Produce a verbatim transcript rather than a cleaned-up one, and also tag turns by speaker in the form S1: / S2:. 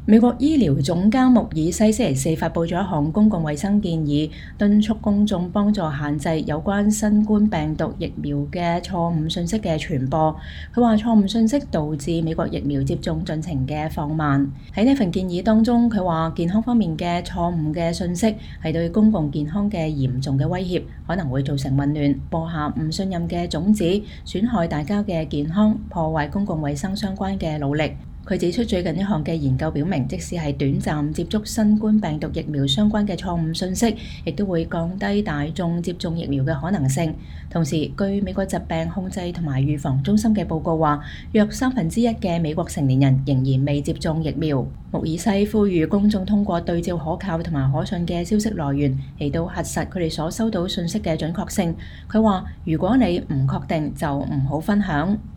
S1: 美國醫療總監穆爾西星期四發佈咗一項公共衛生建議，敦促公眾幫助限制有關新冠病毒疫苗嘅錯誤信息嘅傳播。佢話錯誤信息導致美國疫苗接種進程嘅放慢。喺呢份建議當中，佢話健康方面嘅錯誤嘅信息係對公共健康嘅嚴重嘅威脅，可能會造成混亂，播下唔信任嘅種子，損害大家嘅健康，破壞公共衛生相關嘅努力。佢指出，最近一項嘅研究表明，即使係短暫接觸新冠病毒疫苗相關嘅錯誤信息，亦都會降低大眾接種疫苗嘅可能性。同時，據美國疾病控制同埋預防中心嘅報告話，約三分之一嘅美國成年人仍然未接種疫苗。穆爾西呼籲公眾通過對照可靠同埋可信嘅消息來源嚟到核實佢哋所收到信息嘅準確性。佢話：如果你唔確定，就唔好分享。